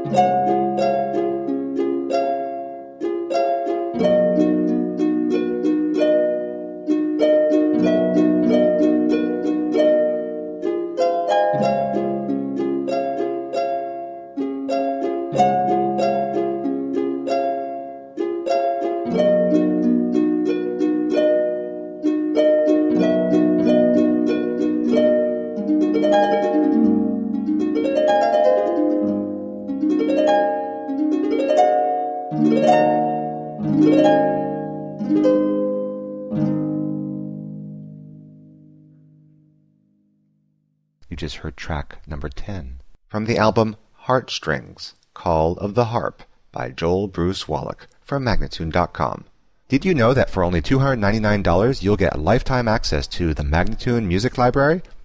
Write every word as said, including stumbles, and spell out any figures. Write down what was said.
You just heard track number ten from the album Heartstrings, Call of the Harp by Joel Bruce Wallach from Magnatune dot com. Did you know that for only two hundred ninety-nine dollars you'll get lifetime access to the Magnatune Music Library?